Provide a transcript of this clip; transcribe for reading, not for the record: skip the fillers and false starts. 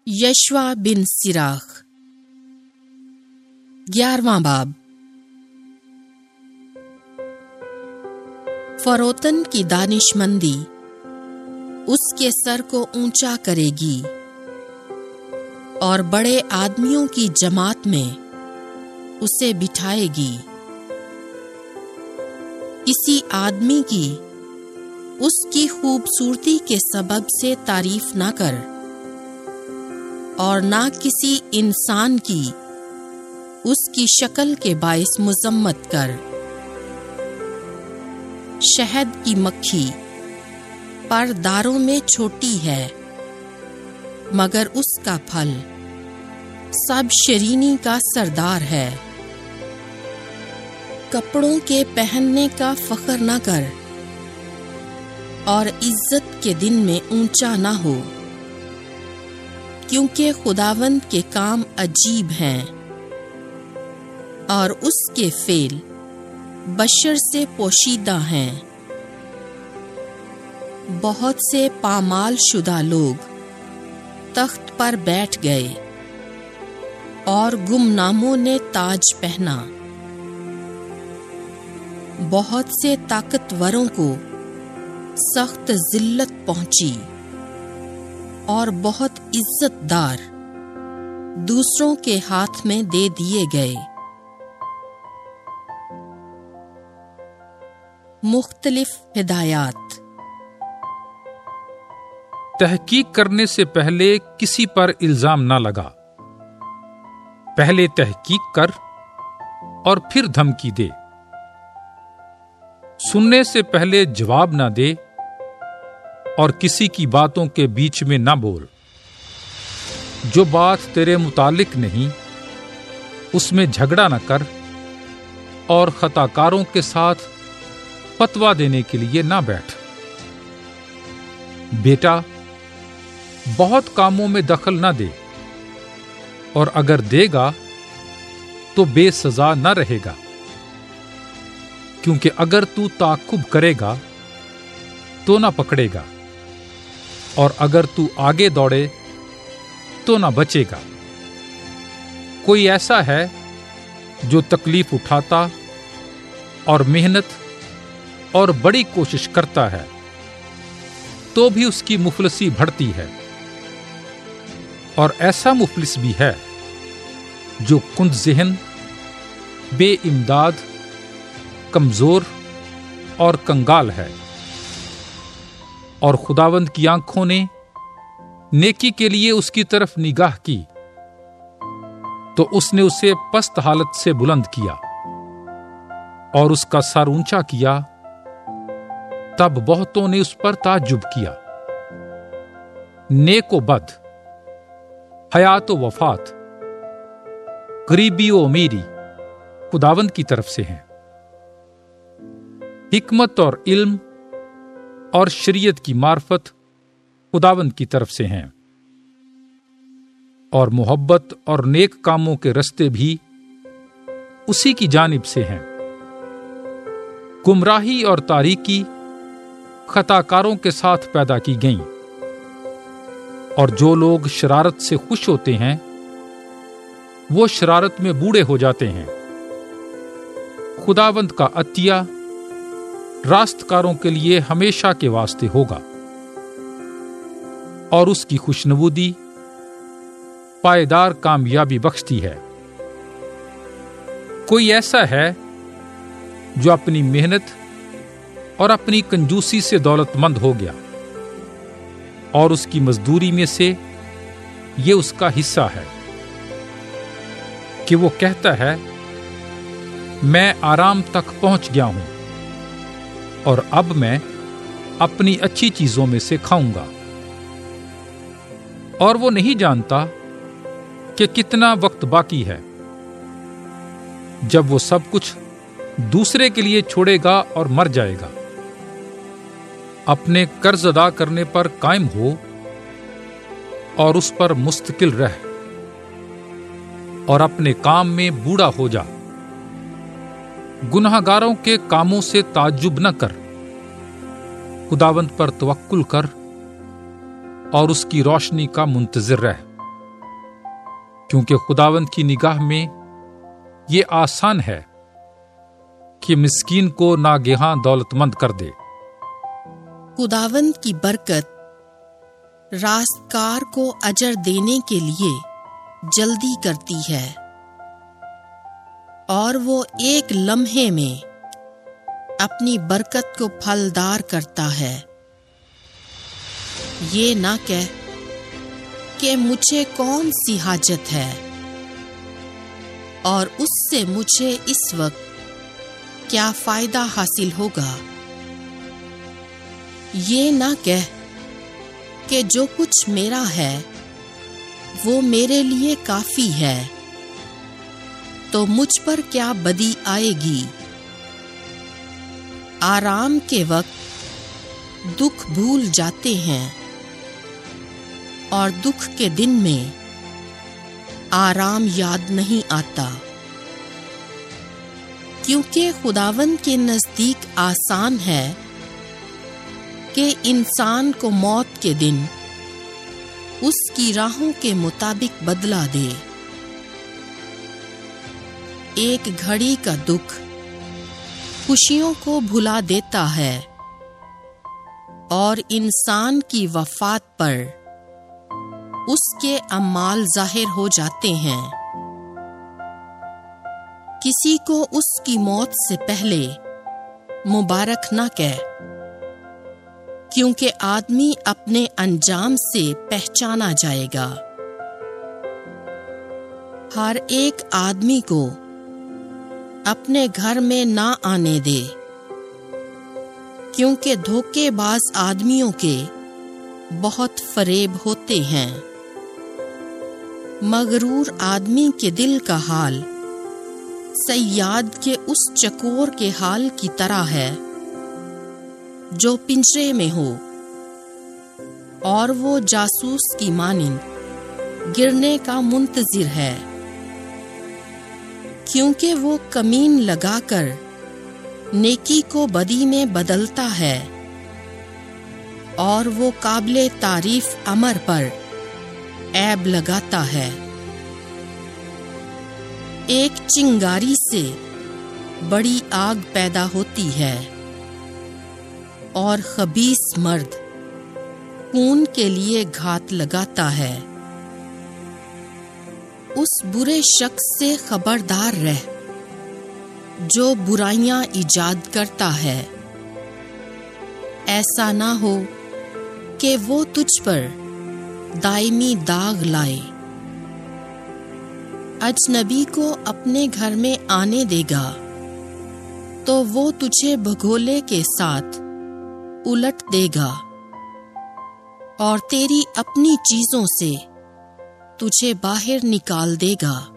یشوع بن سراخ 11واں باب۔ فروتن کی دانش مندی اس کے سر کو اونچا کرے گی اور بڑے آدمیوں کی جماعت میں اسے بٹھائے گی۔ کسی آدمی کی اس کی خوبصورتی کے سبب سے تعریف نہ کر اور نہ کسی انسان کی اس کی شکل کے باعث مذمت کر۔ شہد کی مکھی پر داروں میں چھوٹی ہے، مگر اس کا پھل سب شیرینی کا سردار ہے۔ کپڑوں کے پہننے کا فخر نہ کر اور عزت کے دن میں اونچا نہ ہو، کیونکہ خداوند کے کام عجیب ہیں اور اس کے فعل بشر سے پوشیدہ ہیں۔ بہت سے پامال شدہ لوگ تخت پر بیٹھ گئے اور گمناموں نے تاج پہنا۔ بہت سے طاقتوروں کو سخت ذلت پہنچی اور بہت عزت دار دوسروں کے ہاتھ میں دے دیے گئے۔ مختلف ہدایات۔ تحقیق کرنے سے پہلے کسی پر الزام نہ لگا۔ پہلے تحقیق کر اور پھر دھمکی دے۔ سننے سے پہلے جواب نہ دے اور کسی کی باتوں کے بیچ میں نہ بول۔ جو بات تیرے متعلق نہیں اس میں جھگڑا نہ کر اور خطا کاروں کے ساتھ فتویٰ دینے کے لیے نہ بیٹھ۔ بیٹا، بہت کاموں میں دخل نہ دے، اور اگر دے گا تو بے سزا نہ رہے گا، کیونکہ اگر تو تعاقب کرے گا تو نہ پکڑے گا، اور اگر تو آگے دوڑے تو نہ بچے گا۔ کوئی ایسا ہے جو تکلیف اٹھاتا اور محنت اور بڑی کوشش کرتا ہے تو بھی اس کی مفلسی بڑھتی ہے، اور ایسا مفلس بھی ہے جو کند ذہن، بے امداد، کمزور اور کنگال ہے۔ اور خداوند کی آنکھوں نے نیکی کے لیے اس کی طرف نگاہ کی تو اس نے اسے پست حالت سے بلند کیا اور اس کا سر اونچا کیا۔ تب بہتوں نے اس پر تعجب کیا۔ نیک و بد، حیات و وفات، غریبی و امیری خداوند کی طرف سے ہیں۔ حکمت اور علم اور شریعت کی معرفت خداوند کی طرف سے ہیں، اور محبت اور نیک کاموں کے رستے بھی اسی کی جانب سے ہیں۔ گمراہی اور تاریکی خطا کاروں کے ساتھ پیدا کی گئیں، اور جو لوگ شرارت سے خوش ہوتے ہیں وہ شرارت میں بوڑھے ہو جاتے ہیں۔ خداوند کا عطیہ راست کاروں کے لیے ہمیشہ کے واسطے ہوگا، اور اس کی خوشنودی پائیدار کامیابی بخشتی ہے۔ کوئی ایسا ہے جو اپنی محنت اور اپنی کنجوسی سے دولت مند ہو گیا، اور اس کی مزدوری میں سے یہ اس کا حصہ ہے کہ وہ کہتا ہے، میں آرام تک پہنچ گیا ہوں اور اب میں اپنی اچھی چیزوں میں سے کھاؤں گا۔ اور وہ نہیں جانتا کہ کتنا وقت باقی ہے جب وہ سب کچھ دوسرے کے لیے چھوڑے گا اور مر جائے گا۔ اپنے قرض ادا کرنے پر قائم ہو اور اس پر مستقل رہ، اور اپنے کام میں بوڑھا ہو جا۔ گناہ گاروں کے کاموں سے تعجب نہ کر، خداوند پر توکل کر اور اس کی روشنی کا منتظر رہ۔ کیونکہ خداوند کی نگاہ میں یہ آسان ہے کہ مسکین کو ناگہاں دولت مند کر دے۔ خداوند کی برکت راستکار کو اجر دینے کے لیے جلدی کرتی ہے، اور وہ ایک لمحے میں اپنی برکت کو پھلدار کرتا ہے۔ یہ نہ کہہ کہ مجھے کون سی حاجت ہے اور اس سے مجھے اس وقت کیا فائدہ حاصل ہوگا۔ یہ نہ کہہ کہ جو کچھ میرا ہے وہ میرے لیے کافی ہے، تو مجھ پر کیا بدی آئے گی۔ آرام کے وقت دکھ بھول جاتے ہیں، اور دکھ کے دن میں آرام یاد نہیں آتا، کیونکہ خداوند کے نزدیک آسان ہے کہ انسان کو موت کے دن اس کی راہوں کے مطابق بدلہ دے۔ ایک گھڑی کا دکھ خوشیوں کو بھلا دیتا ہے، اور انسان کی وفات پر اس کے اعمال ظاہر ہو جاتے ہیں۔ کسی کو اس کی موت سے پہلے مبارک نہ کہہ، کیونکہ آدمی اپنے انجام سے پہچانا جائے گا۔ ہر ایک آدمی کو اپنے گھر میں نہ آنے دے، کیونکہ دھوکے باز آدمیوں کے بہت فریب ہوتے ہیں۔ مغرور آدمی کے دل کا حال صیاد کے اس چکور کے حال کی طرح ہے جو پنجرے میں ہو، اور وہ جاسوس کی مانند گرنے کا منتظر ہے، کیونکہ وہ کمین لگا کر نیکی کو بدی میں بدلتا ہے، اور وہ قابل تعریف امر پر عیب لگاتا ہے۔ ایک چنگاری سے بڑی آگ پیدا ہوتی ہے، اور خبیث مرد خون کے لیے گھات لگاتا ہے۔ اس برے شخص سے خبردار رہ جو برائیاں ایجاد کرتا ہے، ایسا نہ ہو کہ وہ تجھ پر دائمی داغ لائے۔ اجنبی کو اپنے گھر میں آنے دے گا تو وہ تجھے بھگولے کے ساتھ الٹ دے گا، اور تیری اپنی چیزوں سے تجھے باہر نکال دے گا۔